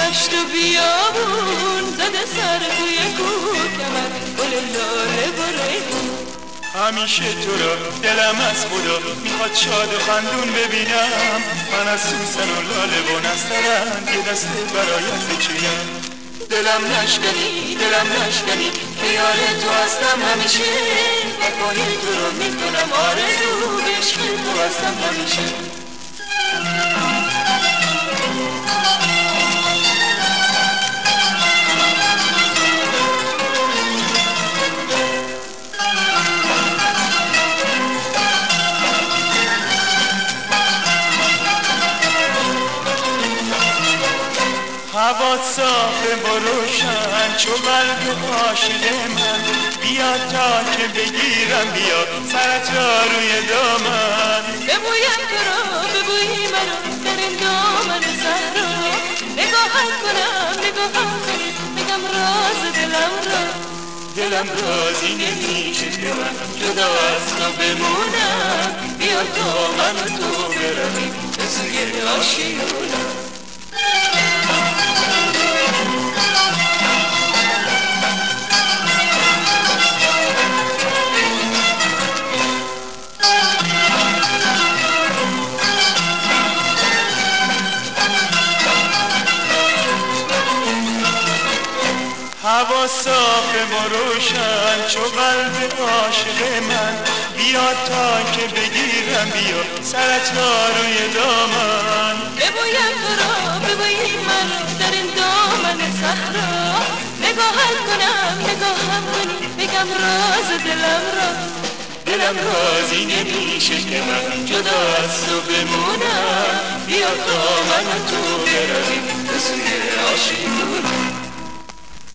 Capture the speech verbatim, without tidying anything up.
دشت و بیابون زده سر توی کوکمر گل لاله و ریحون. همیشه تو را دلم از خدا میخواد شاد و خندون ببینم. من از سوسن و لاله و نسترن یه دسته برایت بچینم. دلم نشکنی دلم نشکنی خیال تو هستم همیشه. نکنی تو رو میکنم آرزو عشق تو هستم همیشه. هوا صافه و روشن چو قلب عاشق من. بیا تا که بگیرم بیا سرت را روی دامن. ببویم تو را ببویی مرا در این دامن صحرا. نگاهت کنم نگاهم کنی بگم راز دلم را. دلم رازی نمیشه که من جدا از تو بمونم. بیا تا من و تو برویم به سوی آشیانم. هوا صافه و روشن چو قلب عاشق من. بیا تا که بگیرم بیا سرت را روی دامن. ببویم تو را ببویی من در این دامن صحرا. نگاهت کنم نگاهم کنی بگم راز دلم را. دلم رازی نمیشه که من جدا از تو بمونم. بیا تا من و تو برویم به سوی آشیانم.